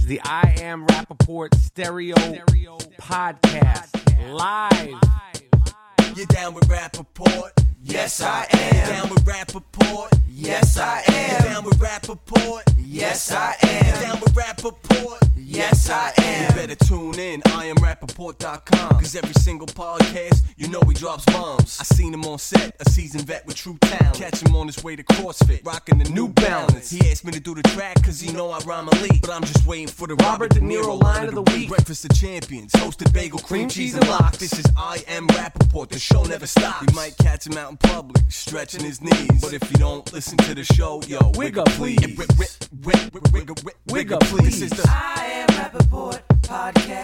is the I Am Rappaport Stereo Podcast. Live. You down with Rappaport? Yes, I am. You down with Rappaport? Yes, I am. You down with Rappaport? Yes, I am. You down with Rappaport? Yes, I am. You better tune in, IamRappaport.com. Cause every single podcast, you know he drops bombs. I seen him on set, a seasoned vet with true talent. Catch him on his way to CrossFit, rocking the New Balance. He asked me to do the track cause he know I rhyme elite. But I'm just waiting for the Robert De Niro line of the week. Breakfast of Champions, hosted bagel, cream cheese, and lox. This is I Am Rappaport, the show never stops. You might catch him out in public, stretching his knees. But if you don't listen to the show, yo, wigger please. Wigger please. This is the I Am Rappaport Podcast.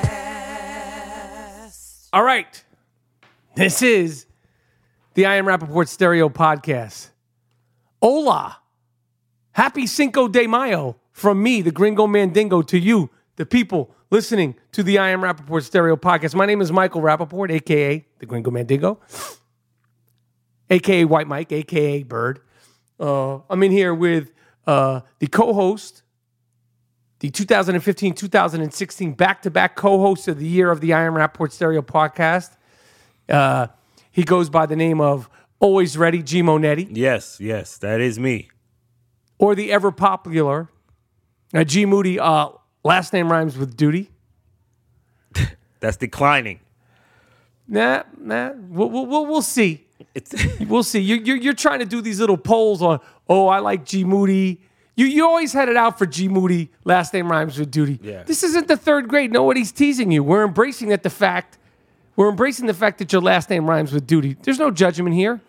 All right. This is the I Am Rappaport Stereo Podcast. Hola. Happy Cinco de Mayo from me, the Gringo Mandingo, to you, the people listening to the I Am Rappaport Stereo Podcast. My name is Michael Rappaport, a.k.a. the Gringo Mandingo, a.k.a. White Mike, a.k.a. Bird. I'm in here with the co-host, the 2015-2016 back-to-back co-host of the year of the I Am Rappaport Stereo Podcast. He goes by the name of Always Ready, G. Monetti. Yes, that is me. Or the ever-popular G. Moody, last name rhymes with duty. That's declining. Nah, we'll see. We'll see. You're trying to do these little polls on, I like G. Moody. You always had it out for G. Moody, last name rhymes with duty. Yeah. This isn't the third grade. Nobody's teasing you. We're embracing the fact that your last name rhymes with duty. There's no judgment here.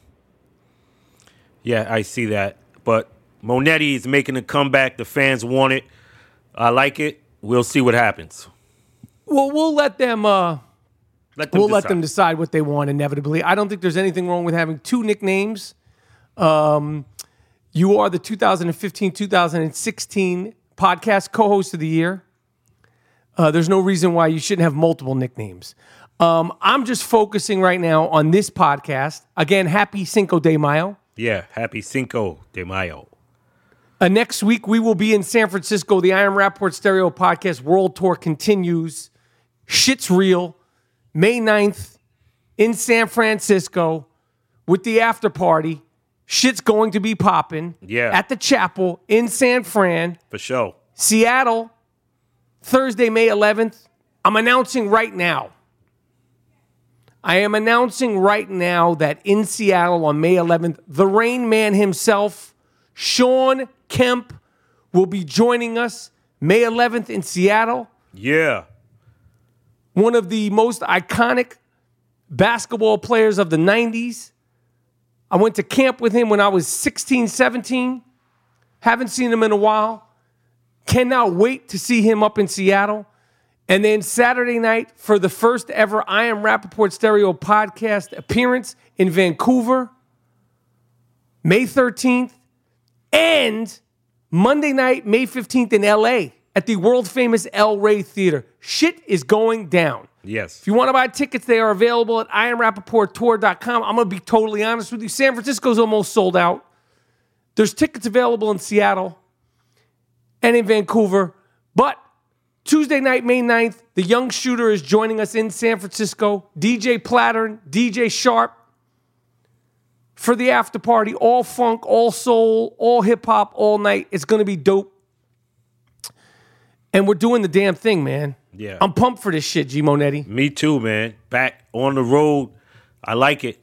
Yeah, I see that. But Monetti is making a comeback. The fans want it. I like it. We'll see what happens. Well, we'll let them decide. let them decide what they want inevitably. I don't think there's anything wrong with having two nicknames. You are the 2015-2016 podcast co-host of the year. There's no reason why you shouldn't have multiple nicknames. I'm just focusing right now on this podcast. Again, happy Cinco de Mayo. Yeah, happy Cinco de Mayo. Next week, we will be in San Francisco. The I Am Rappaport Stereo Podcast World Tour continues. Shit's real. May 9th in San Francisco with the after party. Shit's going to be popping. Yeah. At the Chapel in San Fran. For sure. Seattle, Thursday, May 11th. I'm announcing right now. I am announcing right now that in Seattle on May 11th, the Rain Man himself, Sean Kemp, will be joining us May 11th in Seattle. Yeah. One of the most iconic basketball players of the 90s. I went to camp with him when I was 16, 17. Haven't seen him in a while. Cannot wait to see him up in Seattle. And then Saturday night for the first ever I Am Rappaport Stereo Podcast appearance in Vancouver, May 13th. And Monday night, May 15th in LA at the world famous El Rey Theater. Shit is going down. Yes. If you want to buy tickets, they are available at IamRappaportTour.com. I'm going to be totally honest with you. San Francisco's almost sold out. There's tickets available in Seattle and in Vancouver. But Tuesday night, May 9th, the young shooter is joining us in San Francisco. DJ Plattern, DJ Sharp for the after party. All funk, all soul, all hip-hop, all night. It's going to be dope. And we're doing the damn thing, man. Yeah. I'm pumped for this shit, G. Monetti. Me too, man. Back on the road. I like it.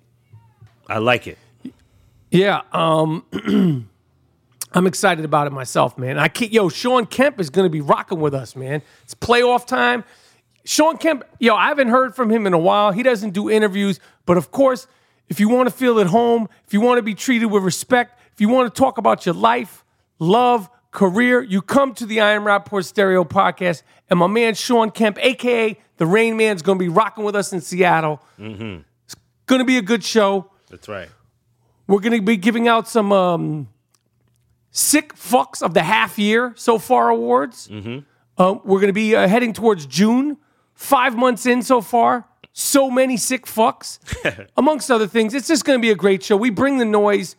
Yeah. I'm excited about it myself, man. Sean Kemp is going to be rocking with us, man. It's playoff time. Sean Kemp, I haven't heard from him in a while. He doesn't do interviews. But, of course, if you want to feel at home, if you want to be treated with respect, if you want to talk about your life, love, career, you come to the I Am Rappaport Stereo Podcast, and my man Sean Kemp, a.k.a. the Rain Man, is going to be rocking with us in Seattle. Mm-hmm. It's going to be a good show. That's right. We're going to be giving out some Sick Fucks of the Half Year So Far awards. Mm-hmm. We're going to be heading towards June. 5 months in so far. So many sick fucks. Amongst other things. It's just going to be a great show. We bring the noise.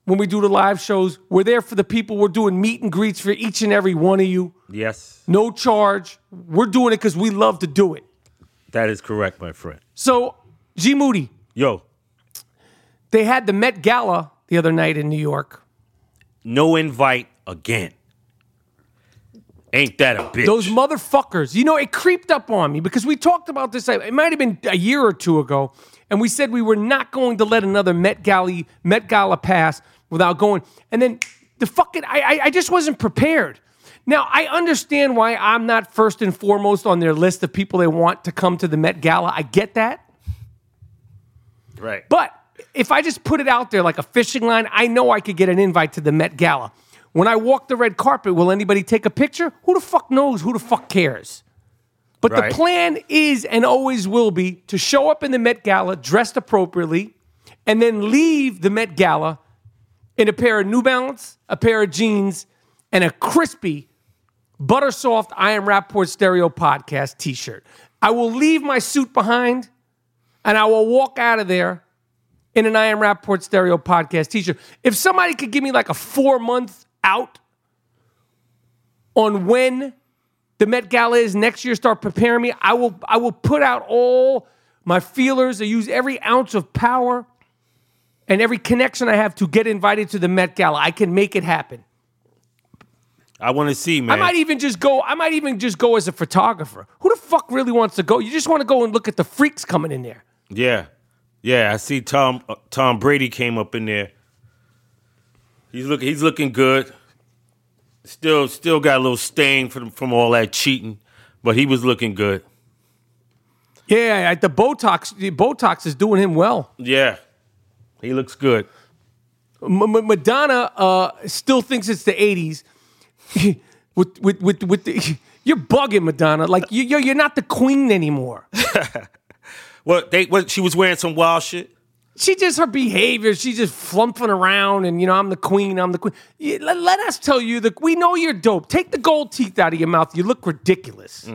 when we do the live shows. We're there for the people. We're doing meet and greets for each and every one of you. Yes. No charge. We're doing it because we love to do it. That is correct, my friend. So, G. Moody, Yo, they had the Met Gala the other night in New York. no invite again. Ain't that a bitch? Those motherfuckers. You know, it creeped up on me because we talked about this. It might have been a year or two ago. And we said we were not going to let another Met Gala pass without going. And then I just wasn't prepared. Now, I understand why I'm not first and foremost on their list of people they want to come to the Met Gala. I get that. Right. But if I just put it out there like a fishing line, I know I could get an invite to the Met Gala. When I walk the red carpet, will anybody take a picture? Who the fuck knows? Who the fuck cares? But Right. the plan is and always will be to show up in the Met Gala dressed appropriately and then leave the Met Gala in a pair of New Balance, a pair of jeans, and a crispy, butter soft I Am Rappaport Stereo Podcast t-shirt. I will leave my suit behind and I will walk out of there in an I Am Rappaport Stereo Podcast t-shirt. If somebody could give me like a 4-month out on when the Met Gala is next year, start preparing me, I will put out all my feelers. I use every ounce of power and every connection I have to get invited to the Met Gala. I can make it happen. I want to see, man. I might even just go as a photographer. Who the fuck really wants to go? You just want to go and look at the freaks coming in there. Yeah. I see Tom Brady came up in there. He's looking good. Still got a little stain from all that cheating, but he was looking good. Yeah, the Botox is doing him well. Yeah. He looks good. Madonna still thinks it's the 80s. with the, you're bugging, Madonna. Like you're not the queen anymore. What she was wearing some wild shit? She just, her behavior, she's just flumping around and, I'm the queen. Yeah, let us tell you that we know you're dope. Take the gold teeth out of your mouth. You look ridiculous.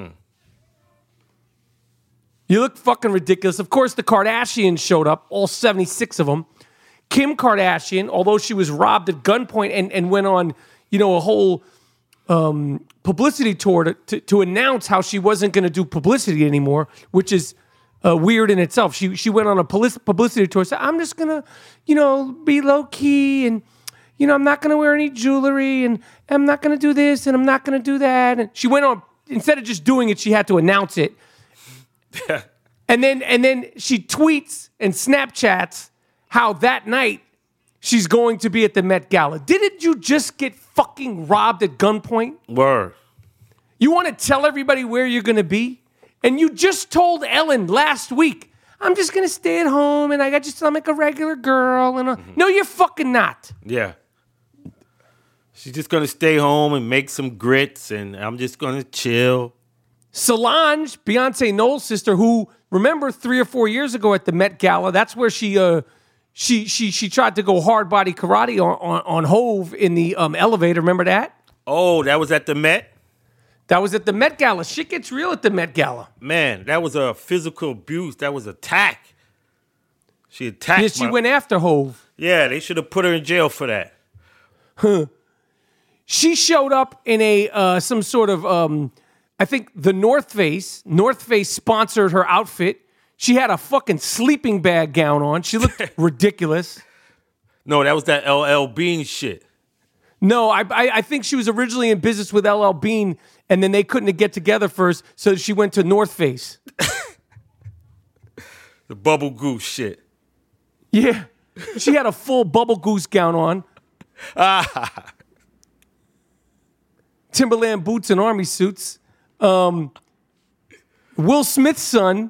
You look fucking ridiculous. Of course, the Kardashians showed up, all 76 of them. Kim Kardashian, although she was robbed at gunpoint and went on, a whole publicity tour to announce how she wasn't going to do publicity anymore, which is weird in itself. She went on a publicity tour, said, I'm just going to, be low key and, I'm not going to wear any jewelry and I'm not going to do this and I'm not going to do that. And she went on, instead of just doing it, she had to announce it. and then she tweets and Snapchats how that night she's going to be at the Met Gala. Didn't you just get fucking robbed at gunpoint? Word. You want to tell everybody where you're going to be? And you just told Ellen last week, I'm just going to stay at home and I'm like a regular girl. And No, you're fucking not. Yeah. She's just going to stay home and make some grits and I'm just going to chill. Solange, Beyonce Knowles' sister, who, remember 3 or 4 years ago at the Met Gala, that's where she tried to go hard body karate on Hove in the elevator. Remember that? Oh, that was at the Met? That was at the Met Gala. Shit gets real at the Met Gala. Man, that was a physical abuse. That was attack. She attacked. Yeah, she went after Hove. Yeah, they should have put her in jail for that. She showed up in a some sort of I think the North Face. North Face sponsored her outfit. She had a fucking sleeping bag gown on. She looked ridiculous. No, that was that LL Bean shit. No, I think she was originally in business with LL Bean, and then they couldn't get together first, so she went to North Face. The Bubble Goose shit. Yeah. She had a full Bubble Goose gown on. Timberland boots and army suits. Will Smith's son,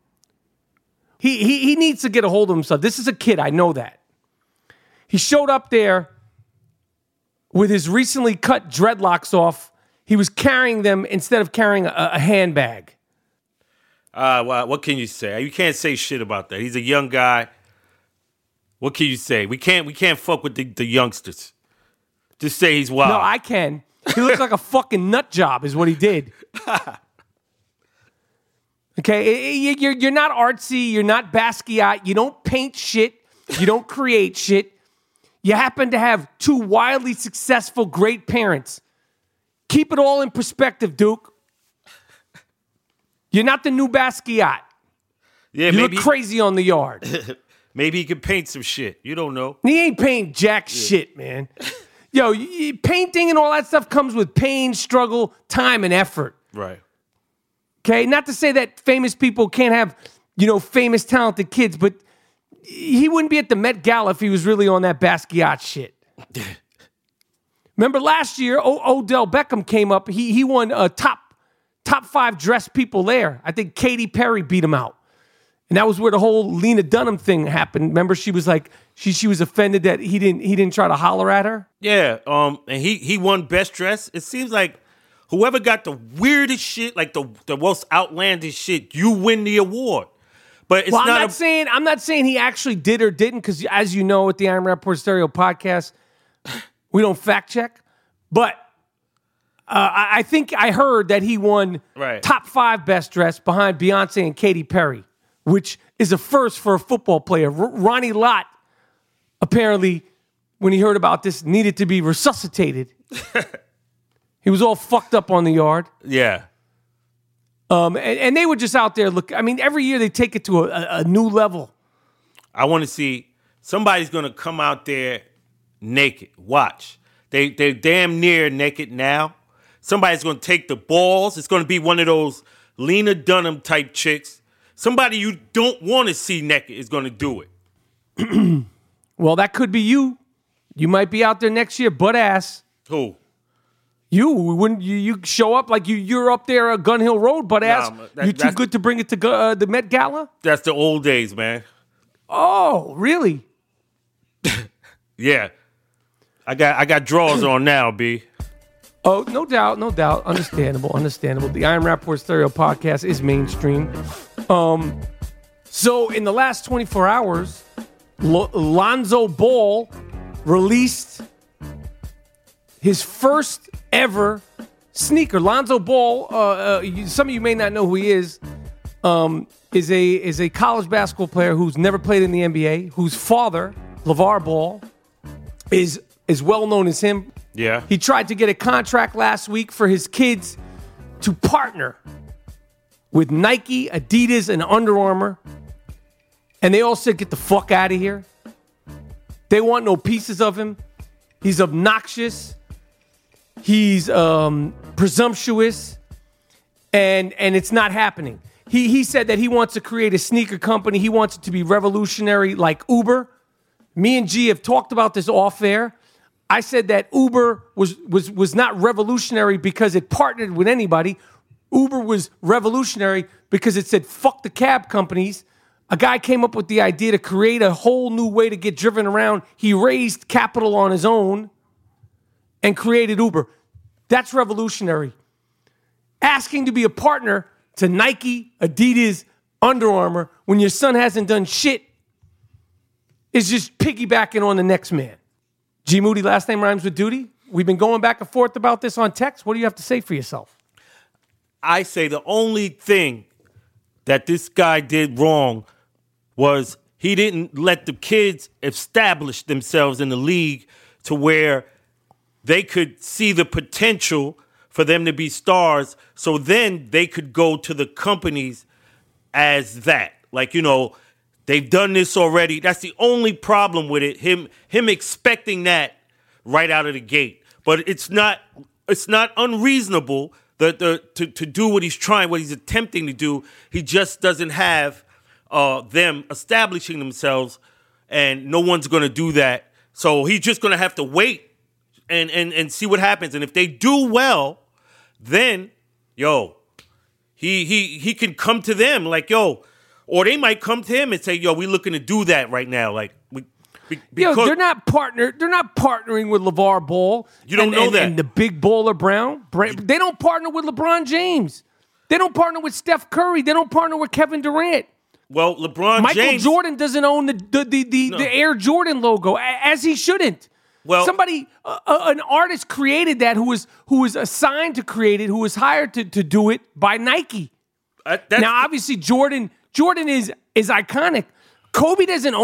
he needs to get a hold of himself. This is a kid, I know that. He showed up there with his recently cut dreadlocks off. He was carrying them instead of carrying a handbag. Well, what can you say? You can't say shit about that. He's a young guy. What can you say? We can't fuck with the youngsters. Just say he's wild. No, I can. He looks like a fucking nut job is what he did. Okay, you're not artsy. You're not Basquiat. You don't paint shit. You don't create shit. You happen to have two wildly successful, great parents. Keep it all in perspective, Duke. You're not the new Basquiat. Yeah, You look crazy on the yard. Maybe he could paint some shit. You don't know. He ain't painting jack shit, man. Yo, painting and all that stuff comes with pain, struggle, time, and effort. Right. Okay? Not to say that famous people can't have, famous, talented kids, but he wouldn't be at the Met Gala if he was really on that Basquiat shit. Remember last year, Odell Beckham came up. He won top 5 dressed people there. I think Katy Perry beat him out. And that was where the whole Lena Dunham thing happened. Remember, she was like, she was offended that he didn't try to holler at her. Yeah, and he won Best Dress. It seems like whoever got the weirdest shit, like the most outlandish shit, you win the award. But it's I'm not saying he actually did or didn't, because as you know, at the Iron Rappaport Stereo podcast, we don't fact check. But I think I heard that he won top 5 Best Dress behind Beyonce and Katy Perry, which is a first for a football player. Ronnie Lott, apparently, when he heard about this, needed to be resuscitated. He was all fucked up on the yard. Yeah. And they were just out there. Every year they take it to a new level. I want to see somebody's going to come out there naked. Watch. They're damn near naked now. Somebody's going to take the balls. It's going to be one of those Lena Dunham type chicks. Somebody you don't want to see naked is going to do it. Well, that could be you. You might be out there next year, butt ass. Who? You show up like you're up there Gun Hill Road, butt ass. You too good to bring it to the Met Gala? That's the old days, man. Oh, really? Yeah. I got drawers on now, B. Oh, no doubt. Understandable. The Iron Rappaport Stereo podcast is mainstream. So in the last 24 hours, Lonzo Ball released his first ever sneaker. Lonzo Ball, some of you may not know who he is a college basketball player who's never played in the NBA, whose father, LeVar Ball, is as well known as him. Yeah. He tried to get a contract last week for his kids to partner with Nike, Adidas, and Under Armour. And they all said, get the fuck out of here. They want no pieces of him. He's obnoxious. He's presumptuous. And it's not happening. He said that he wants to create a sneaker company. He wants it to be revolutionary like Uber. Me and G have talked about this off air. I said that Uber was not revolutionary because it partnered with anybody. Uber was revolutionary because it said, fuck the cab companies. A guy came up with the idea to create a whole new way to get driven around. He raised capital on his own and created Uber. That's revolutionary. Asking to be a partner to Nike, Adidas, Under Armour when your son hasn't done shit is just piggybacking on the next man. G Moody, last name rhymes with duty. We've been going back and forth about this on text. What do you have to say for yourself? I say the only thing that this guy did wrong was he didn't let the kids establish themselves in the league to where they could see the potential for them to be stars, so then they could go to the companies as that. Like, they've done this already. That's the only problem with it. Him expecting that right out of the gate. But it's not unreasonable to do what he's attempting to do. He just doesn't have them establishing themselves, and no one's going to do that. So he's just going to have to wait and see what happens. And if they do well, then he can come to them like, or they might come to him and say, we're looking to do that right now. Like, they're not partnering with LeVar Ball. You don't know that. And the big baller Brown. They don't partner with LeBron James. They don't partner with Steph Curry. They don't partner with Kevin Durant. Well, Michael Jordan doesn't own the Air Jordan logo, as he shouldn't. Well, somebody, an artist created that who was assigned to create it, who was hired to do it by Nike. Now, obviously, Jordan is iconic. Kobe doesn't own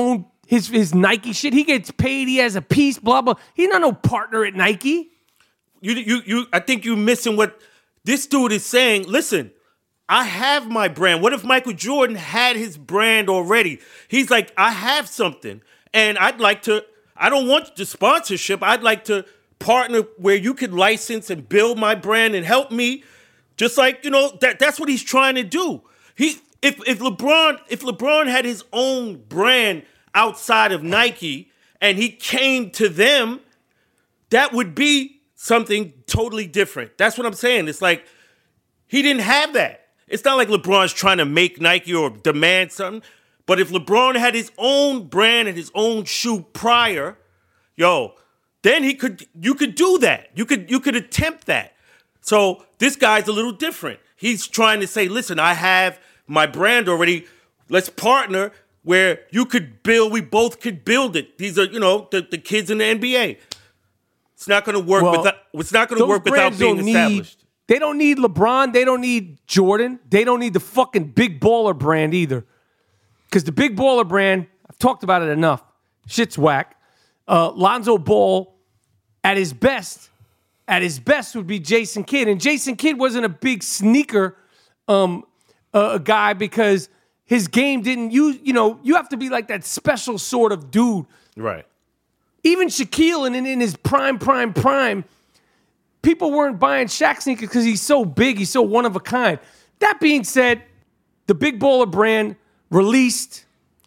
his Nike shit. He gets paid. He has a piece. Blah blah. He's not no partner at Nike. I think you're missing what this dude is saying. Listen, I have my brand. What if Michael Jordan had his brand already? He's like, I have something, and I don't want the sponsorship. I'd like to partner where you could license and build my brand and help me. Just like, that's what he's trying to do. If LeBron had his own brand outside of Nike and he came to them, that would be something totally different. That's what I'm saying. It's like he didn't have that. It's not like LeBron's trying to make Nike or demand something. But if LeBron had his own brand and his own shoe prior, then you could do that. You could attempt that. So this guy's a little different. He's trying to say, listen, I have my brand already. Let's partner where we both could build it. These are, the kids in the NBA. It's not going to work without being established. They don't need LeBron. They don't need Jordan. They don't need the fucking Big Baller brand either. Because the Big Baller brand, I've talked about it enough. Shit's whack. Lonzo Ball, at his best would be Jason Kidd. And Jason Kidd wasn't a big sneaker guy because his game didn't use, you have to be like that special sort of dude. Right. Even Shaquille in his prime, people weren't buying Shaq sneakers because he's so big, he's so one of a kind. That being said, the Big Baller brand released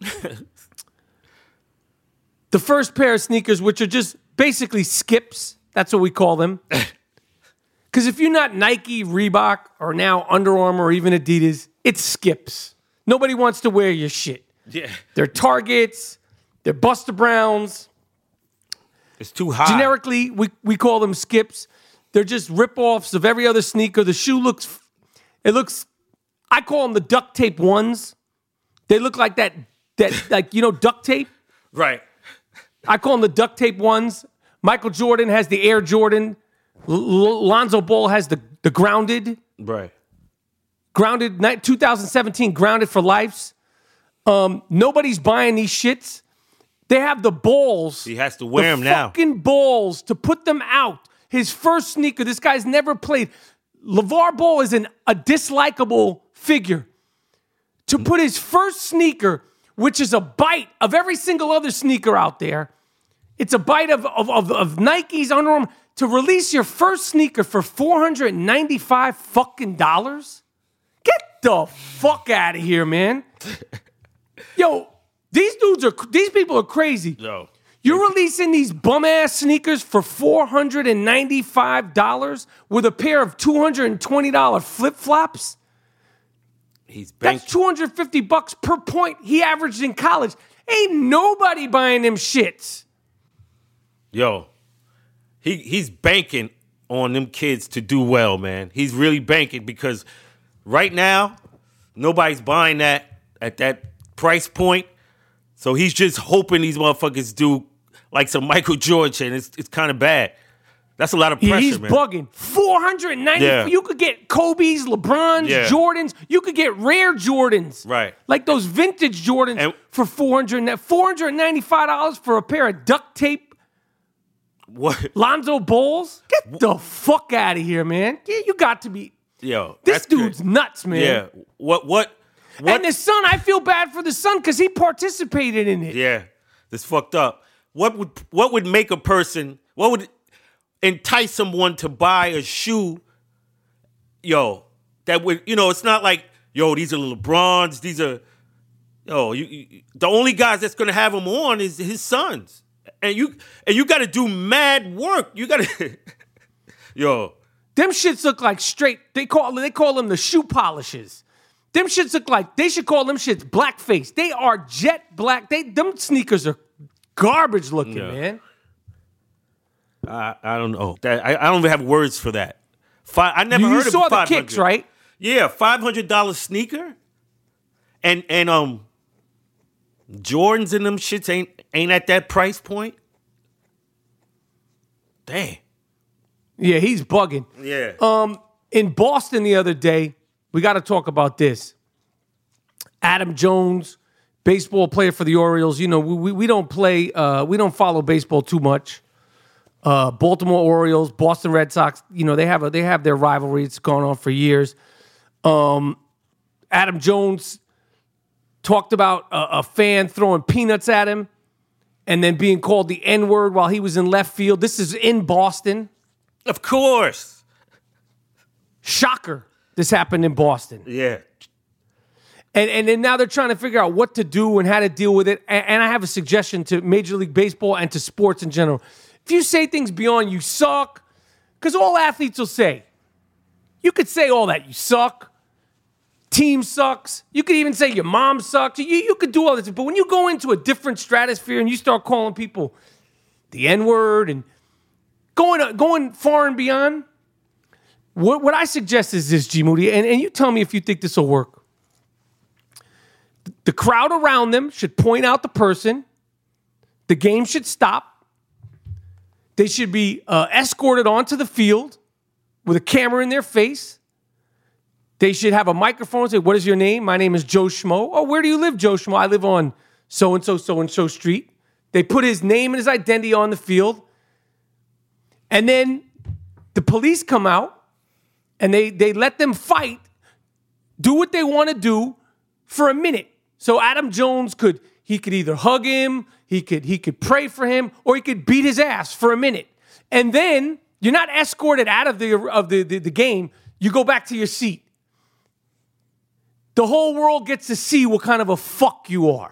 the first pair of sneakers, which are just basically skips. That's what we call them. Because if you're not Nike, Reebok, or now Under Armour, or even Adidas, it's skips. Nobody wants to wear your shit. Yeah. They're Targets. They're Buster Browns. It's too high. Generically, we call them skips. They're just rip-offs of every other sneaker. The shoe looks, I call them the duct tape ones. They look like that duct tape? Right. I call them the duct tape ones. Michael Jordan has the Air Jordan. Lonzo Ball has the Grounded. Right. Grounded, 2017, Grounded for Lives. Nobody's buying these shits. They have the balls. He has to wear them now. Fucking balls to put them out. His first sneaker, this guy's never played. LeVar Ball is a dislikable figure. To put his first sneaker, which is a bite of every single other sneaker out there, it's a bite of Nike's, Under Armour, to release your first sneaker for $495 fucking dollars? Get the fuck out of here, man. Yo, these people are crazy. Yo. You're releasing these bum-ass sneakers for $495 with a pair of $220 flip-flops? That's $250 per point he averaged in college. Ain't nobody buying them shits. Yo, he's banking on them kids to do well, man. He's really banking because right now, nobody's buying that at that price point. So he's just hoping these motherfuckers do like some Michael Jordan, and it's kind of bad. That's a lot of pressure, he's man. Bugging. $490. Yeah. You could get Kobe's, LeBron's, Jordans. You could get rare Jordans. Right. Like those vintage Jordans for $495 for a pair of duct tape. What? Lonzo Balls? Get the fuck out of here, man. Yeah, you got to be. Yo, this dude's nuts, man. Yeah. What? And the son, I feel bad for the son because he participated in it. Yeah. This fucked up. What would make a person, what would entice someone to buy a shoe, that would, it's not like, these are LeBrons, these are, the only guys that's going to have them on is his sons. And you got to do mad work. You got to, Them shits look like straight, they call them the shoe polishes. Them shits look like, they should call them shits blackface. They are jet black. Them sneakers are garbage looking, man. I don't know. I don't even have words for that. I never heard of You saw the 500. kicks, right? Yeah, $500 sneaker, and Jordans and them shits ain't at that price point. Damn. Yeah, he's bugging. Yeah. In Boston the other day, we got to talk about this. Adam Jones baseball player for the Orioles. You know, we don't play, we don't follow baseball too much. Baltimore Orioles, Boston Red Sox, you know, they have their rivalry. It's gone on for years. Adam Jones talked about a fan throwing peanuts at him and then being called the N-word while he was in left field. This is in Boston. Of course. Shocker. This happened in Boston. Yeah. And then now they're trying to figure out what to do and how to deal with it. And I have a suggestion to Major League Baseball and to sports in general. If you say things beyond "you suck," because all athletes will say, you could say all that. You suck. Team sucks. You could even say your mom sucks. You could do all this. But when you go into a different stratosphere and you start calling people the N-word and going far and beyond, what I suggest is this, G. Moody, and you tell me if you think this will work. The crowd around them should point out the person. The game should stop. They should be escorted onto the field with a camera in their face. They should have a microphone and say, "What is your name?" "My name is Joe Schmo." "Oh, where do you live, Joe Schmo?" "I live on so-and-so street." They put his name and his identity on the field. And then the police come out and they let them fight, do what they want to do for a minute. So Adam Jones could either hug him, he could pray for him, or he could beat his ass for a minute. And then you're not escorted out of the game. You go back to your seat. The whole world gets to see what kind of a fuck you are.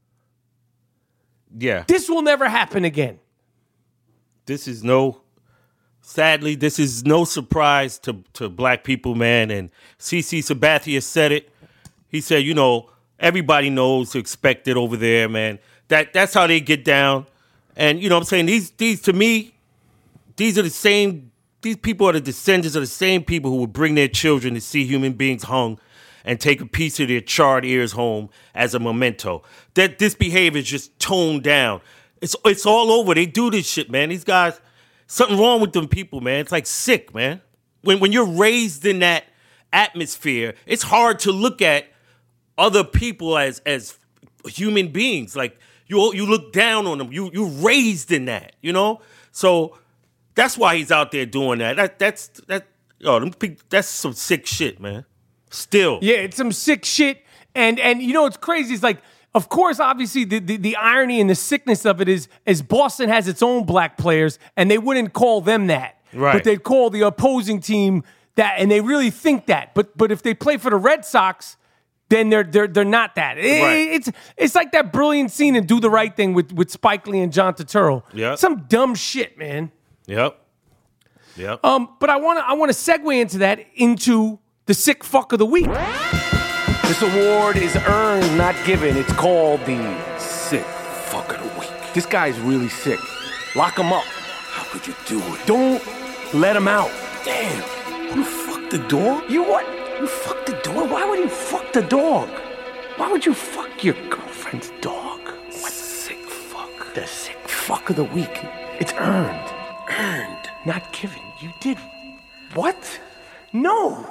Yeah. This will never happen again. Sadly, this is no surprise to black people, man. And CC Sabathia said it. He said, you know, everybody knows to expect it over there, man. That's how they get down. And, you know what I'm saying? These to me, these people are the descendants of the same people who would bring their children to see human beings hung and take a piece of their charred ears home as a memento. That this behavior is just toned down. It's all over. They do this shit, man. These guys, something wrong with them people, man. It's like sick, man. When you're raised in that atmosphere, it's hard to look at other people as human beings. Like you look down on them. You raised in that, you know? So that's why he's out there doing that. That's some sick shit, man. Still. Yeah, it's some sick shit. And you know what's crazy is like, of course, obviously, the irony and the sickness of it is Boston has its own black players, and they wouldn't call them that. Right. But they'd call the opposing team that, and they really think that. But if they play for the Red Sox, then they're not that. Right. It's like that brilliant scene in Do the Right Thing with Spike Lee and John Turturro. Yeah. Some dumb shit, man. Yep. But I want to segue into the sick fuck of the week. This award is earned, not given. It's called the sick fuck of the week. This guy's really sick. Lock him up. How could you do it? Don't let him out. Damn, you fucked the dog? You what? You fucked the dog? Why would you fuck the dog? Why would you fuck your girlfriend's dog? What sick fuck? The sick fuck of the week. It's earned. Earned. Not given. You did what? No.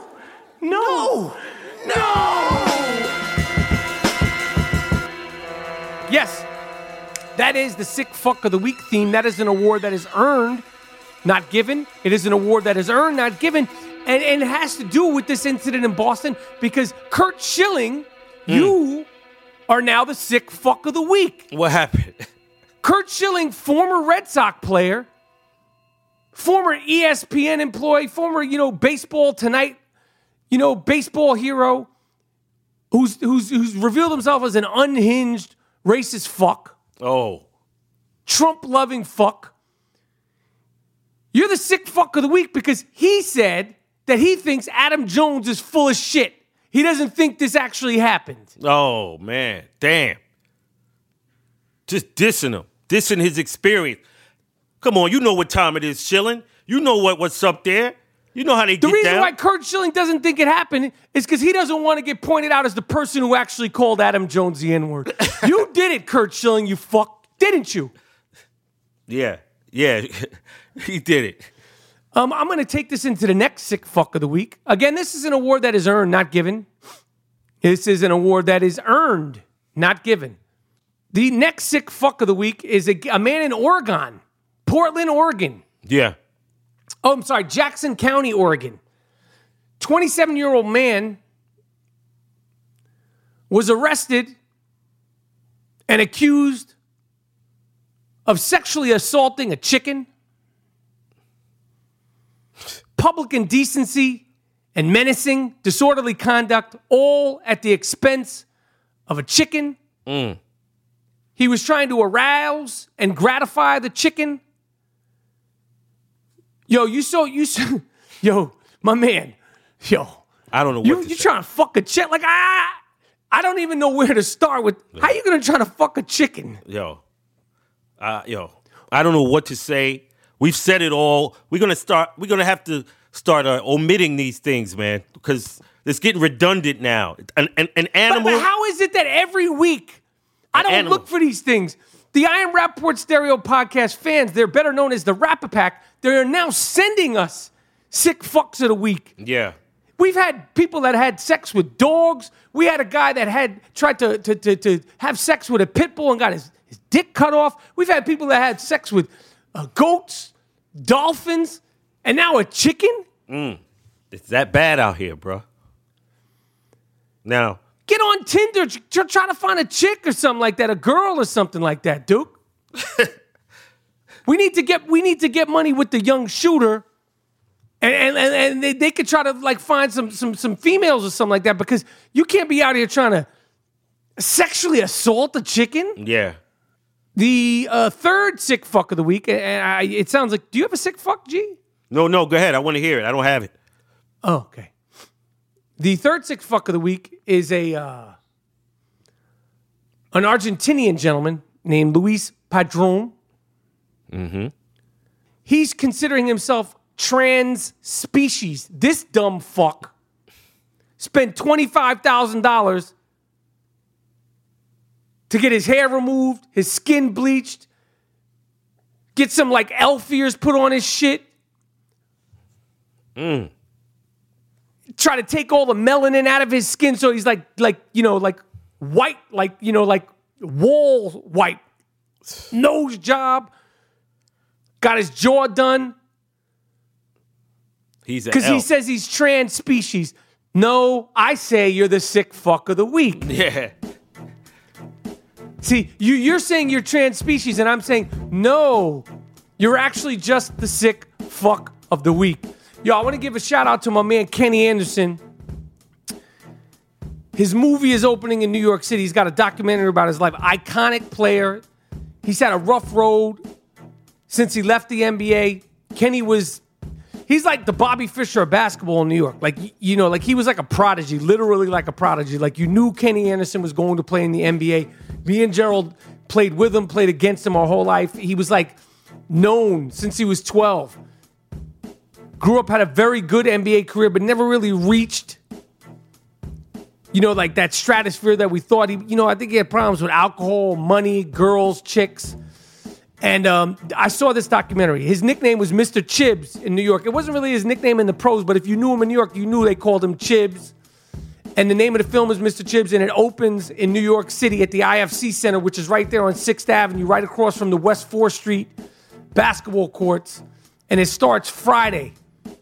Yes, that is the sick fuck of the week theme. That is an award that is earned, not given. It is an award that is earned, not given. And it has to do with this incident in Boston because Curt Schilling, you are now the sick fuck of the week. What happened? Curt Schilling, former Red Sox player, former ESPN employee, former, Baseball Tonight, baseball hero, who's revealed himself as an unhinged racist fuck. Oh. Trump-loving fuck. You're the sick fuck of the week because he said that he thinks Adam Jones is full of shit. He doesn't think this actually happened. Oh, man. Damn. Just dissing him. Dissing his experience. Come on, you know what time it is, Schilling. You know what's up there. You know how they get down. The reason why Curt Schilling doesn't think it happened is because he doesn't want to get pointed out as the person who actually called Adam Jones the N-word. You did it, Curt Schilling, you fuck. Didn't you? Yeah. He did it. I'm going to take this into the next sick fuck of the week. Again, this is an award that is earned, not given. This is an award that is earned, Not given. The next sick fuck of the week is a man in Oregon, Portland, Oregon. Yeah. Oh, I'm sorry, Jackson County, Oregon. 27-year-old man was arrested and accused of sexually assaulting a chicken, public indecency, and menacing, disorderly conduct, all at the expense of a chicken. He was trying to arouse and gratify the chicken. Yo, yo, my man, yo. I don't know what you trying to fuck a chicken? Like, I don't even know where to start with. How you gonna try to fuck a chicken? Yo, I don't know what to say. We've said it all. We're gonna have to start omitting these things, man, because it's getting redundant now. An animal. But how is it that every week I don't look for these things? The I Am Rappaport Stereo Podcast fans, they're better known as the Rap-A-Pack, they're now sending us sick fucks of the week. Yeah. We've had people that had sex with dogs. We had a guy that had tried to have sex with a pit bull and got his dick cut off. We've had people that had sex with goats, dolphins, and now a chicken. It's that bad out here, bro. Now, get on Tinder. Try to find a chick or something like that, a girl or something like that, Duke. We need to get money with the young shooter. And they could try to like find some females or something like that, because you can't be out here trying to sexually assault a chicken. Yeah. The third sick fuck of the week, and it sounds like, do you have a sick fuck, G? No, go ahead. I want to hear it. I don't have it. Oh, okay. The third sick fuck of the week is an Argentinian gentleman named Luis Padron. Mm-hmm. He's considering himself trans species. This dumb fuck spent $25,000 to get his hair removed, his skin bleached, get some like elf ears put on his shit. Try to take all the melanin out of his skin so he's like white, like wall white. Nose job. Got his jaw done. Because he says he's trans species. No, I say you're the sick fuck of the week. Yeah. See, you're saying you're trans species, and I'm saying, no, you're actually just the sick fuck of the week. Yo, I want to give a shout out to my man Kenny Anderson. His movie is opening in New York City. He's got a documentary about his life. Iconic player. He's had a rough road since he left the NBA. He's like the Bobby Fischer of basketball in New York. Like, you know, like he was like a prodigy, literally like a prodigy. Like you knew Kenny Anderson was going to play in the NBA. Me and Gerald played with him, played against him our whole life. He was like known since he was 12. Grew up, had a very good NBA career, but never really reached, like that stratosphere that we thought he, I think he had problems with alcohol, money, girls, chicks. And I saw this documentary. His nickname was Mr. Chibs in New York. It wasn't really his nickname in the pros, but if you knew him in New York, you knew they called him Chibs. And the name of the film is Mr. Chibs, and it opens in New York City at the IFC Center, which is right there on 6th Avenue, right across from the West 4th Street basketball courts. And it starts Friday,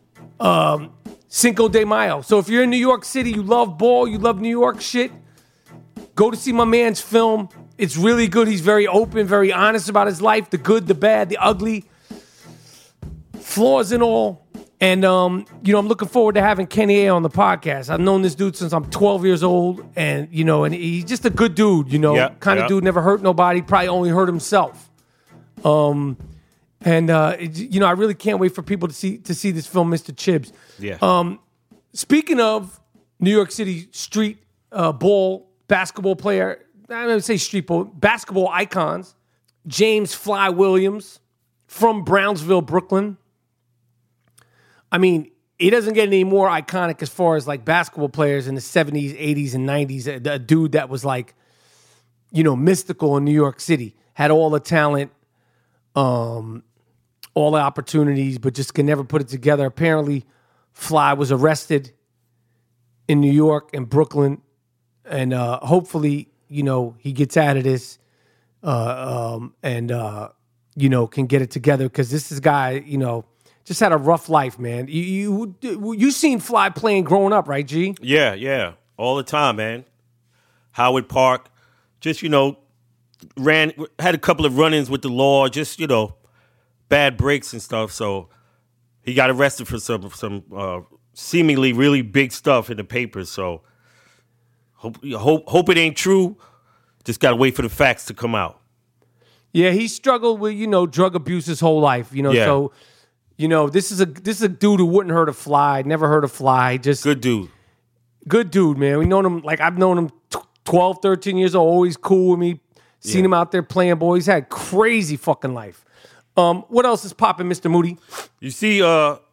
Cinco de Mayo. So if you're in New York City, you love ball, you love New York shit, go to see my man's film. It's really good. He's very open, very honest about his life, the good, the bad, the ugly, flaws and all. And, I'm looking forward to having Kenny A on the podcast. I've known this dude since I'm 12 years old. And, and he's just a good dude, kind of dude, never hurt nobody, probably only hurt himself. I really can't wait for people to see this film, Mr. Chibs. Yeah. Speaking of New York City street ball basketball player, I don't say street ball, basketball icons, James Fly Williams from Brownsville, Brooklyn. I mean, he doesn't get any more iconic as far as like basketball players in the 70s, 80s, and 90s. A dude that was like, mystical in New York City. Had all the talent, all the opportunities, but just could never put it together. Apparently, Fly was arrested in New York and Brooklyn, and hopefully he gets out of this and can get it together, because this is a guy, just had a rough life, man. You seen Fly playing growing up, right, G? Yeah. All the time, man. Howard Park. Just, had a couple of run-ins with the law, just, bad breaks and stuff. So he got arrested for some seemingly really big stuff in the papers. So hope it ain't true. Just got to wait for the facts to come out. Yeah, he struggled with, drug abuse his whole life, Yeah. So, this is a dude who wouldn't hurt a fly, never hurt a fly. Just Good dude. Good dude, man. We known him, I've known him 12, 13 years old, always cool with me. Seen him out there playing, boy. He's had crazy fucking life. What else is popping, Mr. Moody? You see,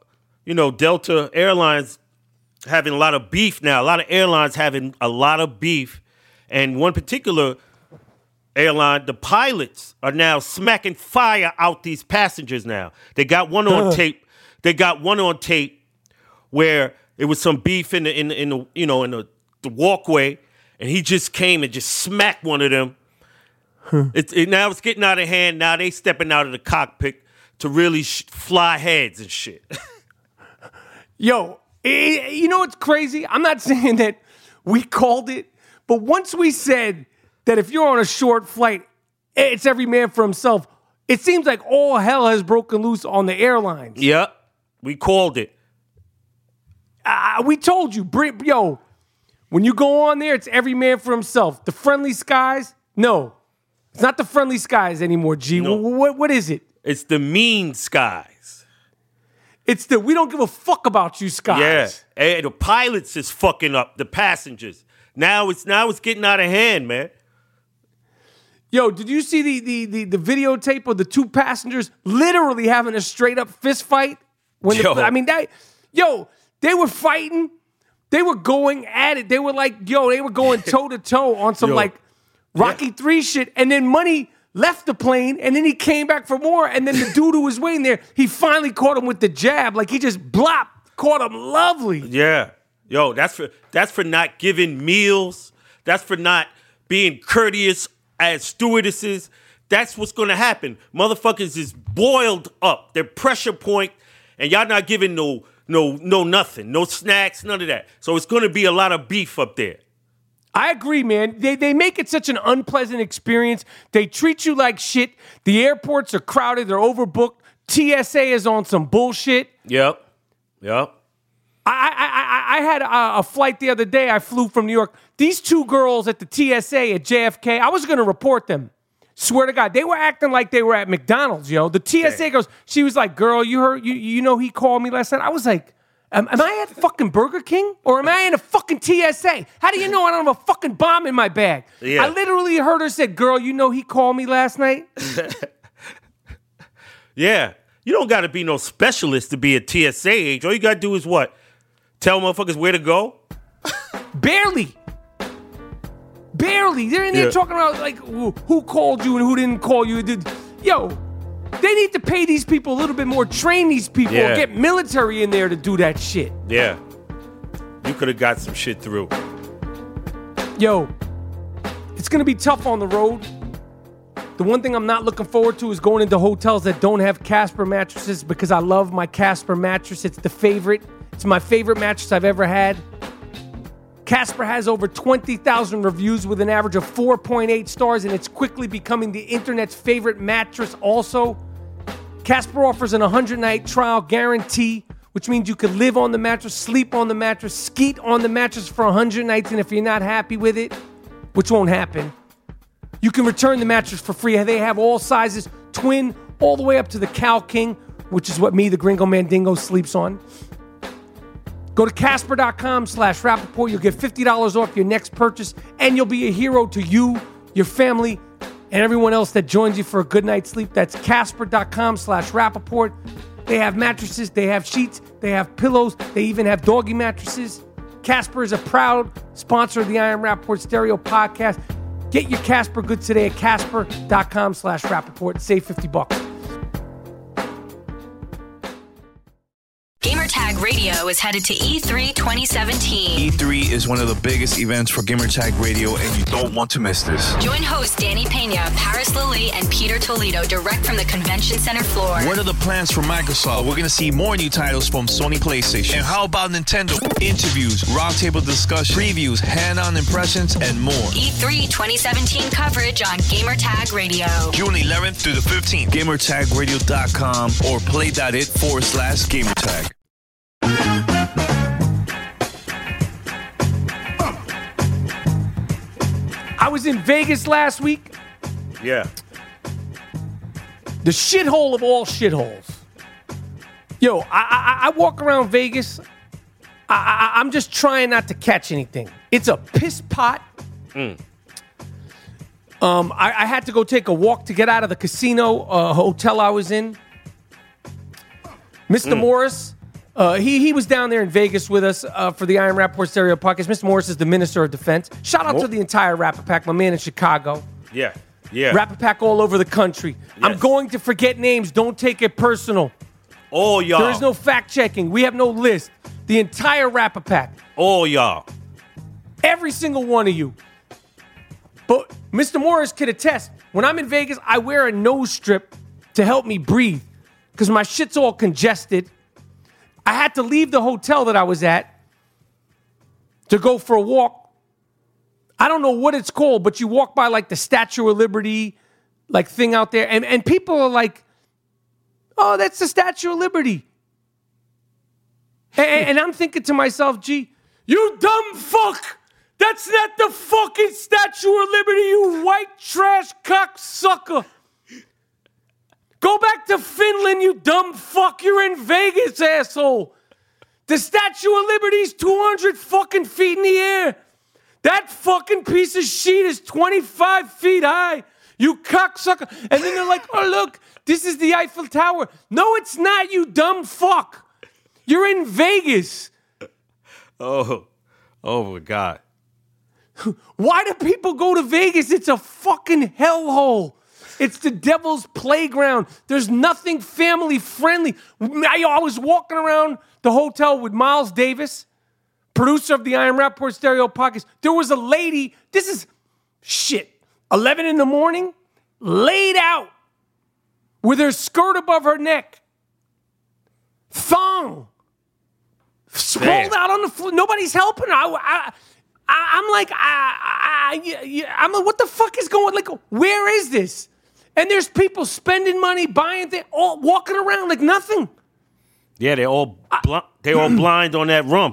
Delta Airlines having a lot of beef now. A lot of airlines having a lot of beef. And one particular airline, the pilots are now smacking fire out these passengers now. They got one on tape. They got one on tape where it was some beef in the walkway, and he just came and just smacked one of them. Now it's getting out of hand. Now they stepping out of the cockpit to really fly heads and shit. Yo, what's crazy? I'm not saying that we called it, but once we said that if you're on a short flight, it's every man for himself, it seems like all hell has broken loose on the airlines. Yep, we called it. We told you, yo, when you go on there, it's every man for himself. The Friendly Skies, no. It's not the Friendly Skies anymore, G. No. What is it? It's the Mean Skies. It's the we don't give a fuck about you skies. Yeah, and the pilots is fucking up the passengers. Now it's getting out of hand, man. Yo, did you see the videotape of the two passengers literally having a straight up fist fight? They were fighting. They were going at it. They were they were going toe to toe on some Rocky 3 shit. And then Money left the plane, and then he came back for more. And then the dude who was waiting there, he finally caught him with the jab. He just caught him lovely. Yeah. Yo, that's for not giving meals. That's for not being courteous as stewardesses. That's what's going to happen. Motherfuckers is boiled up. They're pressure point, and y'all not giving no nothing, no snacks, none of that. So it's going to be a lot of beef up there. I agree, man. They make it such an unpleasant experience. They treat you like shit. The airports are crowded. They're overbooked. TSA is on some bullshit. Yep. I had a flight the other day. I flew from New York. These two girls at the TSA at JFK, I was going to report them. Swear to God. They were acting like they were at McDonald's, yo. The TSA goes, she was like, girl, you heard, he called me last night. I was like, am I at fucking Burger King? Or am I in a fucking TSA? How do you know I don't have a fucking bomb in my bag? Yeah. I literally heard her say, girl, he called me last night? Yeah. You don't got to be no specialist to be a TSA agent. All you got to do is what? Tell motherfuckers where to go? Barely. They're in there talking about who called you and who didn't call you. Yo, they need to pay these people a little bit more, train these people, or get military in there to do that shit. Yeah. You could have got some shit through. Yo, it's going to be tough on the road. The one thing I'm not looking forward to is going into hotels that don't have Casper mattresses, because I love my Casper mattress. It's the favorite. It's my favorite mattress I've ever had. Casper has over 20,000 reviews with an average of 4.8 stars, and it's quickly becoming the internet's favorite mattress also. Casper offers an 100-night trial guarantee, which means you could live on the mattress, sleep on the mattress, skeet on the mattress for 100 nights, and if you're not happy with it, which won't happen, you can return the mattress for free. They have all sizes, twin, all the way up to the Cal King, which is what me, the Gringo Mandingo, sleeps on. Go to Casper.com/Rappaport. You'll get $50 off your next purchase, and you'll be a hero to you, your family, and everyone else that joins you for a good night's sleep. That's Casper.com/Rappaport. They have mattresses, they have sheets, they have pillows, they even have doggy mattresses. Casper is a proud sponsor of the I Am Rappaport Stereo Podcast. Get your Casper goods today at Casper.com/Rappaport. Save $50. Gamertag Gamertag Radio is headed to E3 2017. E3 is one of the biggest events for Gamertag Radio, and you don't want to miss this. Join hosts Danny Pena, Paris Lilly, and Peter Toledo direct from the Convention Center floor. What are the plans for Microsoft? We're going to see more new titles from Sony PlayStation. And how about Nintendo? Interviews, roundtable discussion, previews, hand-on impressions, and more. E3 2017 coverage on Gamertag Radio. June 11th through the 15th. GamerTagRadio.com or play.it/Gamertag. I was in Vegas last week. Yeah. The shithole of all shitholes. Yo, I walk around Vegas. I'm just trying not to catch anything. It's a piss pot. I had to go take a walk to get out of the casino hotel I was in. Mr. Morris, he was down there in Vegas with us for the Iron Rappaport Stereo Podcast. Mr. Morris is the Minister of Defense. Shout out to the entire Rapper Pack, my man in Chicago. Yeah. Yeah. Rapper Pack all over the country. Yes. I'm going to forget names. Don't take it personal. All y'all. There is no fact checking. We have no list. The entire Rapper Pack. All y'all. Every single one of you. But Mr. Morris could attest. When I'm in Vegas, I wear a nose strip to help me breathe because my shit's all congested. I had to leave the hotel that I was at to go for a walk. I don't know what it's called, but you walk by like the Statue of Liberty like thing out there, and people are like, oh, that's the Statue of Liberty. And I'm thinking to myself, gee, you dumb fuck. That's not the fucking Statue of Liberty, you white trash cocksucker. Go back to Finland, you dumb fuck. You're in Vegas, asshole. The Statue of Liberty's 200 fucking feet in the air. That fucking piece of shit is 25 feet high. You cocksucker. And then they're like, oh, look, this is the Eiffel Tower. No, it's not, you dumb fuck. You're in Vegas. Oh my God. Why do people go to Vegas? It's a fucking hellhole. It's the devil's playground. There's nothing family friendly. I was walking around the hotel with Miles Davis, producer of the Iron Rappaport Stereo Podcast. There was a lady, this is shit, 11 in the morning, laid out with her skirt above her neck, thong, sprawled out on the floor. Nobody's helping her. I'm like, what the fuck is going? Like, where is this? And there's people spending money, buying things, all walking around like nothing. Yeah, they're all blind on that rum.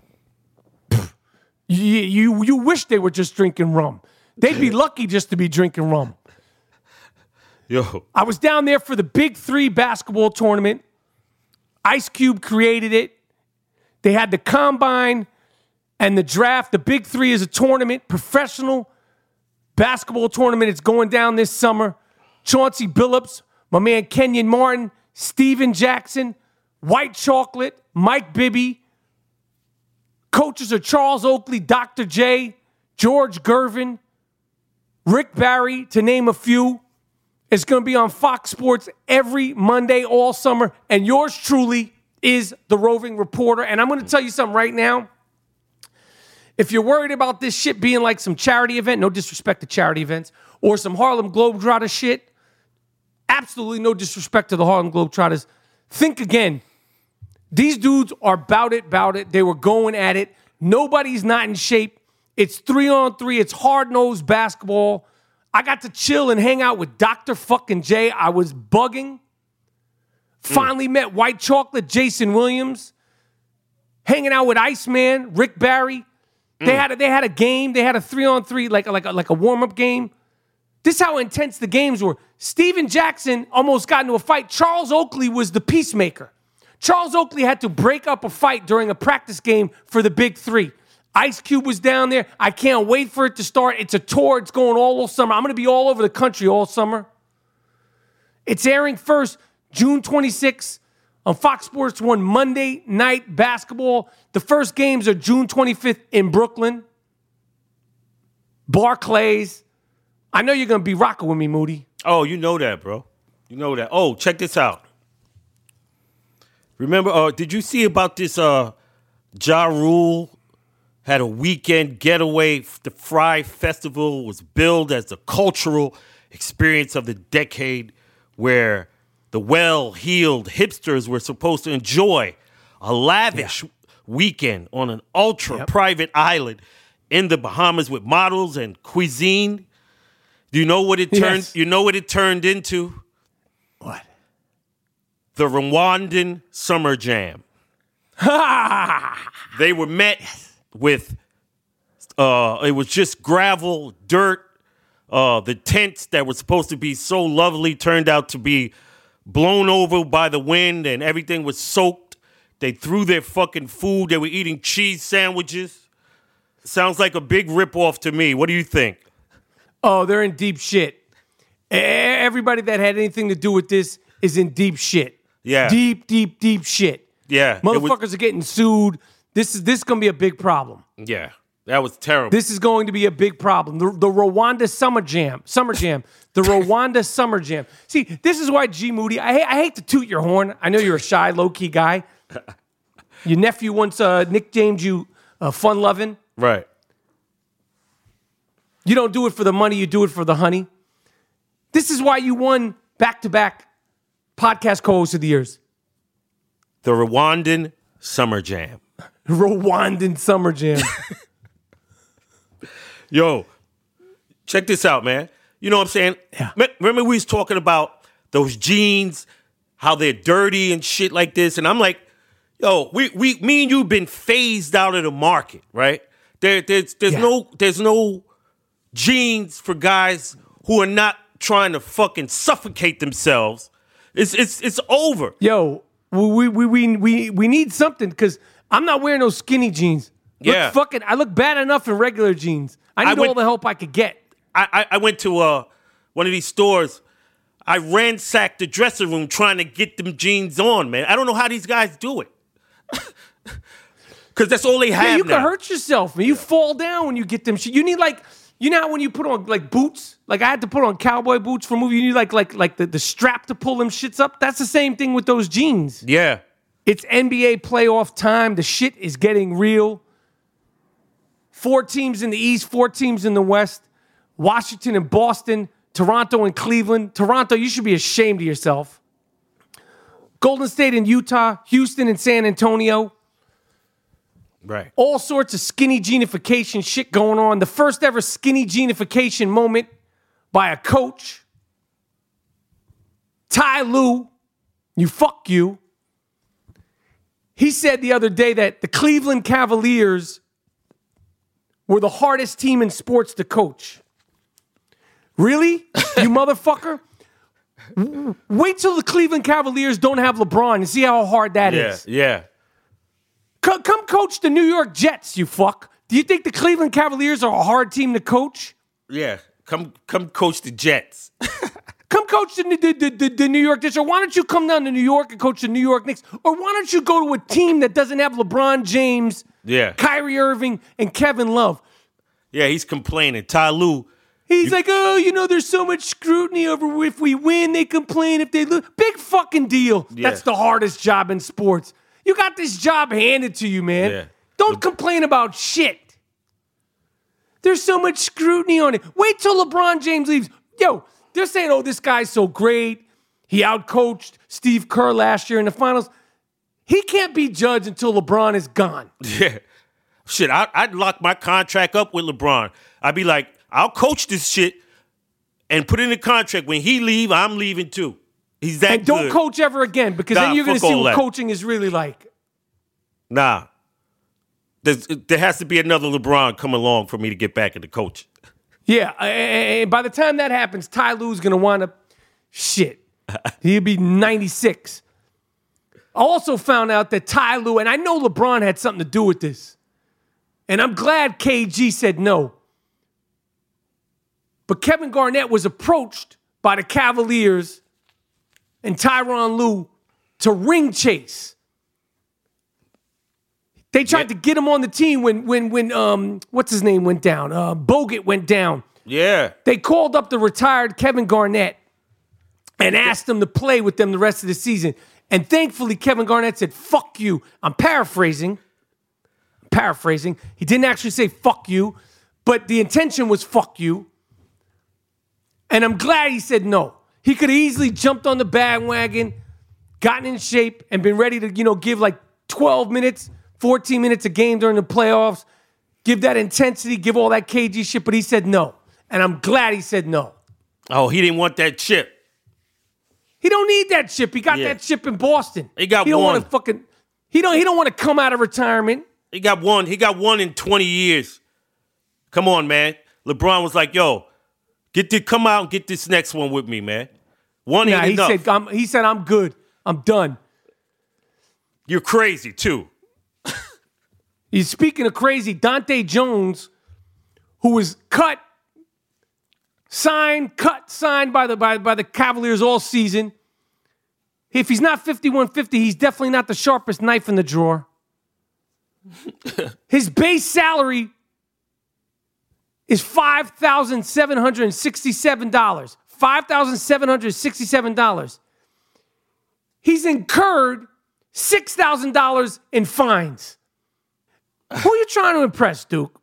You wish they were just drinking rum. They'd be lucky just to be drinking rum. Yo, I was down there for the Big 3 basketball tournament. Ice Cube created it. They had the combine and the draft. The Big 3 is a tournament, professional basketball tournament. It's going down this summer. Chauncey Billups, my man Kenyon Martin, Steven Jackson, White Chocolate, Mike Bibby. Coaches are Charles Oakley, Dr. J, George Gervin, Rick Barry, to name a few. It's going to be on Fox Sports every Monday all summer. And yours truly is the roving reporter. And I'm going to tell you something right now. If you're worried about this shit being like some charity event, no disrespect to charity events, or some Harlem Globetrotter shit, absolutely no disrespect to the Harlem Globetrotters, think again. These dudes are bout it. They were going at it. Nobody's not in shape. It's 3-on-3. It's hard-nosed basketball. I got to chill and hang out with Dr. fucking J. I was bugging. Finally met White Chocolate, Jason Williams. Hanging out with Iceman, Rick Barry. They had a game. They had a 3-on-3, like a warm-up game. This is how intense the games were. Steven Jackson almost got into a fight. Charles Oakley was the peacemaker. Charles Oakley had to break up a fight during a practice game for the Big 3. Ice Cube was down there. I can't wait for it to start. It's a tour. It's going all summer. I'm going to be all over the country all summer. It's airing first June 26th on Fox Sports 1 Monday Night Basketball. The first games are June 25th in Brooklyn. Barclays. I know you're going to be rocking with me, Moody. Oh, you know that, bro. You know that. Oh, check this out. Remember, did you see about this Ja Rule had a weekend getaway? The Fry Festival was billed as the cultural experience of the decade where the well-heeled hipsters were supposed to enjoy a lavish weekend on an ultra-private island in the Bahamas with models and cuisine. Do you know what it turned? Yes. You know what it turned into? What? The Rwandan Summer Jam. They were met with, it was just gravel, dirt. The tents that were supposed to be so lovely turned out to be blown over by the wind and everything was soaked. They threw their fucking food. They were eating cheese sandwiches. Sounds like a big ripoff to me. What do you think? Oh, they're in deep shit. Everybody that had anything to do with this is in deep shit. Yeah. Deep shit. Yeah. Motherfuckers are getting sued. This is going to be a big problem. Yeah. That was terrible. This is going to be a big problem. The Rwanda Summer Jam. The Rwanda Summer Jam. See, this is why G Moody, I hate to toot your horn. I know you're a shy, low-key guy. Your nephew once nicknamed you fun-loving. Right. You don't do it for the money, you do it for the honey. This is why you won back-to-back podcast co-host of the years. The Rwandan Summer Jam. Rwandan Summer Jam. Yo, check this out, man. You know what I'm saying? Yeah. Remember we was talking about those jeans, how they're dirty and shit like this, and I'm like, yo, me and you been phased out of the market, right? There's no jeans for guys who are not trying to fucking suffocate themselves. It's over. Yo, we need something because I'm not wearing those skinny jeans. Yeah. I look bad enough in regular jeans. I need all the help I could get. I went to one of these stores. I ransacked the dressing room trying to get them jeans on, man. I don't know how these guys do it. Because that's all they have Yeah, you now. can hurt yourself, man. You fall down when you get them shit. You need you know how when you put on like boots? Like I had to put on cowboy boots for a movie. You need like the strap to pull them shits up. That's the same thing with those jeans. Yeah. It's NBA playoff time. The shit is getting real. 4 teams in the East, 4 teams in the West. Washington and Boston, Toronto and Cleveland. Toronto, you should be ashamed of yourself. Golden State and Utah, Houston and San Antonio. Right. All sorts of skinny jeanification shit going on. The first ever skinny jeanification moment by a coach. Ty Lue, fuck you. He said the other day that the Cleveland Cavaliers were the hardest team in sports to coach. Really? You motherfucker? Wait till the Cleveland Cavaliers don't have LeBron and see how hard that is. Yeah. Come coach the New York Jets, you fuck. Do you think the Cleveland Cavaliers are a hard team to coach? Yeah. Come coach the Jets. Come coach the New York Jets. Or why don't you come down to New York and coach the New York Knicks? Or why don't you go to a team that doesn't have LeBron James, Kyrie Irving, and Kevin Love? Yeah, he's complaining. Ty Lue. He's like, there's so much scrutiny over if we win, they complain. If they lose. Big fucking deal. Yeah. That's the hardest job in sports. You got this job handed to you, man. Yeah. Don't complain about shit. There's so much scrutiny on it. Wait till LeBron James leaves. Yo, they're saying, this guy's so great. He outcoached Steve Kerr last year in the finals. He can't be judged until LeBron is gone. Yeah. Shit, I'd lock my contract up with LeBron. I'd be like, I'll coach this shit and put in the contract. When he leave, I'm leaving too. He's that And don't good. coach ever again because then you're going to fuck see all what that. coaching is really like. Nah. There has to be another LeBron come along for me to get back into coaching. Yeah, and by the time that happens, Ty Lue's going to wind up, he'll be 96. I also found out that Ty Lue, and I know LeBron had something to do with this, and I'm glad KG said no. But Kevin Garnett was approached by the Cavaliers and Tyronn Lue to ring chase. They tried to get him on the team when what's his name went down? Bogut went down. Yeah. They called up the retired Kevin Garnett and asked him to play with them the rest of the season. And thankfully, Kevin Garnett said, fuck you. I'm paraphrasing. He didn't actually say fuck you, but the intention was fuck you. And I'm glad he said no. He could have easily jumped on the bandwagon, gotten in shape, and been ready to, give like 12 minutes, 14 minutes a game during the playoffs, give that intensity, give all that KG shit, but he said no. And I'm glad he said no. Oh, he didn't want that chip. He don't need that chip. He got that chip in Boston. He got he don't one. Want to fucking. He don't want to come out of retirement. He got one. He got one in 20 years. Come on, man. LeBron was like, "Yo, come out and get this next one with me, man." One ain't enough. He said, "I'm good. I'm done." You're crazy too. He's speaking of crazy. Dante Jones, who was signed by the Cavaliers all season. If he's not 51-50, he's definitely not the sharpest knife in the drawer. His base salary is $5,767. $5,767. He's incurred $6,000 in fines. Who are you trying to impress, Duke?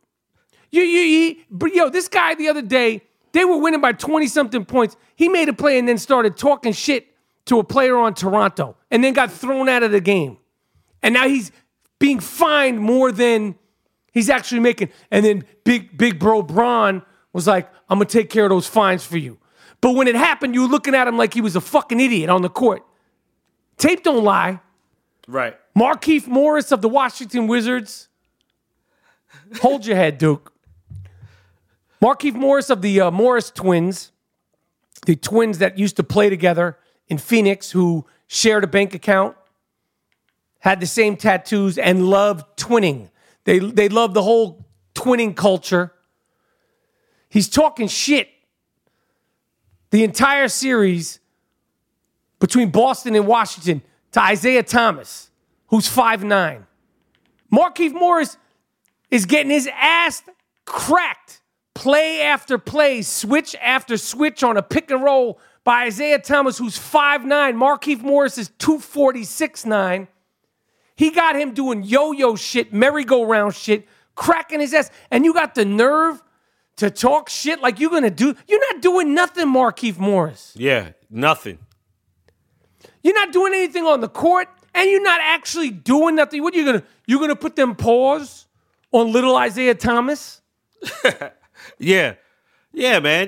This guy the other day, they were winning by 20-something points. He made a play and then started talking shit to a player on Toronto and then got thrown out of the game. And now he's being fined more than he's actually making. And then big bro Bron was like, I'm going to take care of those fines for you. But when it happened, you were looking at him like he was a fucking idiot on the court. Tape don't lie. Right. Markieff Morris of the Washington Wizards. Hold your head, Duke. Markieff Morris of the Morris twins, the twins that used to play together in Phoenix, who shared a bank account, had the same tattoos, and loved twinning. They love the whole twinning culture. He's talking shit the entire series between Boston and Washington to Isaiah Thomas, who's 5'9". Markieff Morris is getting his ass cracked play after play, switch after switch on a pick and roll by Isaiah Thomas, who's 5'9". Markieff Morris is 246'9". He got him doing yo-yo shit, merry-go-round shit, cracking his ass. And you got the nerve to talk shit like you're going to do. You're not doing nothing, Markieff Morris. Yeah, nothing. You're not doing anything on the court, and you're not actually doing nothing. What are you going to put them paws on little Isaiah Thomas? Yeah, man.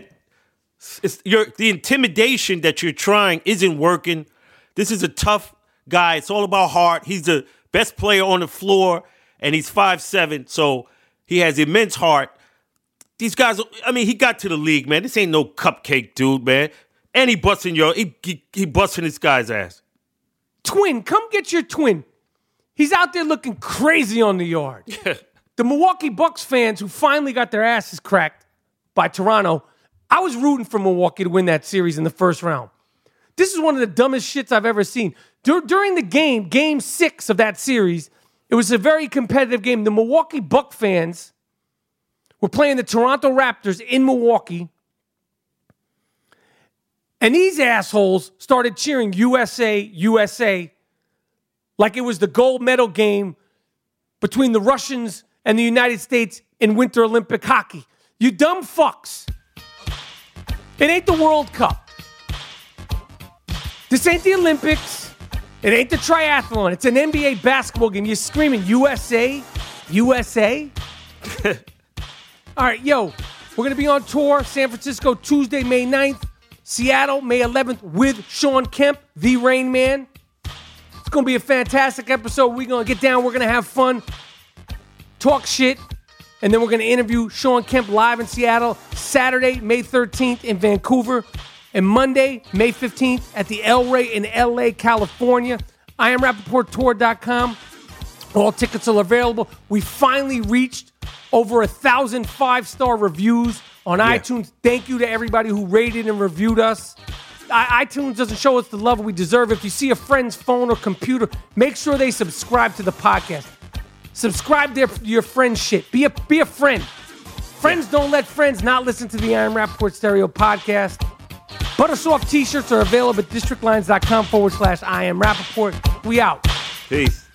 The intimidation that you're trying isn't working. This is a tough guy. It's all about heart. He's the best player on the floor, and he's 5'7", so he has immense heart. These guys, he got to the league, man. This ain't no cupcake dude, man. And he busting this guy's ass. Twin, come get your twin. He's out there looking crazy on the yard. The Milwaukee Bucks fans who finally got their asses cracked by Toronto, I was rooting for Milwaukee to win that series in the first round. This is one of the dumbest shits I've ever seen. During the game 6 of that series, it was a very competitive game. The Milwaukee Buck fans were playing the Toronto Raptors in Milwaukee, and these assholes started cheering USA, USA, like it was the gold medal game between the Russians and the United States in Winter Olympic hockey. You dumb fucks. It ain't the World Cup. This ain't the Olympics. It ain't the triathlon. It's an NBA basketball game. You're screaming USA, USA. All right, we're going to be on tour. San Francisco, Tuesday, May 9th. Seattle, May 11th with Sean Kemp, the Rain Man. It's going to be a fantastic episode. We're going to get down. We're going to have fun, talk shit, and then we're going to interview Sean Kemp live in Seattle Saturday, May 13th in Vancouver, and Monday, May 15th at the El Rey in LA, California. IamRappaportTour.com. All tickets are available. We finally reached over 1,000 5-star reviews on iTunes. Thank you to everybody who rated and reviewed us. iTunes doesn't show us the love we deserve. If you see a friend's phone or computer, make sure they subscribe to the podcast. Subscribe to your friend's shit. Be a friend. Friends don't let friends not listen to the I Am Rappaport Stereo podcast. Buttersoft t-shirts are available at districtlines.com/I am Rappaport. We out. Peace.